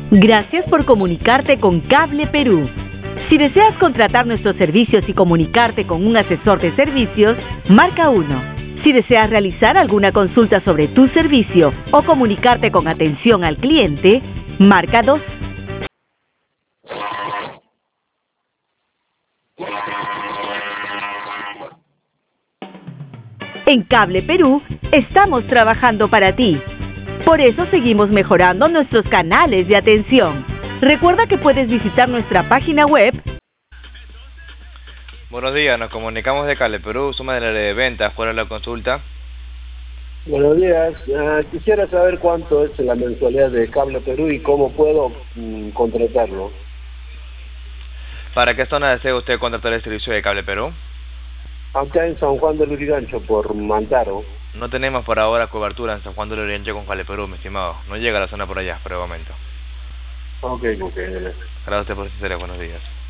Gracias por comunicarte con Cable Perú. Si deseas contratar nuestros servicios y comunicarte con un asesor de servicios, marca 1. Si deseas realizar alguna consulta sobre tu servicio o comunicarte con atención al cliente, marca 2. En Cable Perú estamos trabajando para ti. Por eso seguimos mejorando nuestros canales de atención. Recuerda que puedes visitar nuestra página web. Buenos días, nos comunicamos de Cable Perú, suma del área de ventas, ¿cuál es la consulta? Buenos días, quisiera saber cuánto es la mensualidad de Cable Perú y cómo puedo contratarlo. ¿Para qué zona desea usted contratar el servicio de Cable Perú? Acá en San Juan del Lurigancho, por Mantaro. No tenemos por ahora cobertura en San Juan del Lurigancho con Cable Perú, mi estimado. No llega a la zona por allá, por el momento. Ok. Gracias a usted por su interés, buenos días.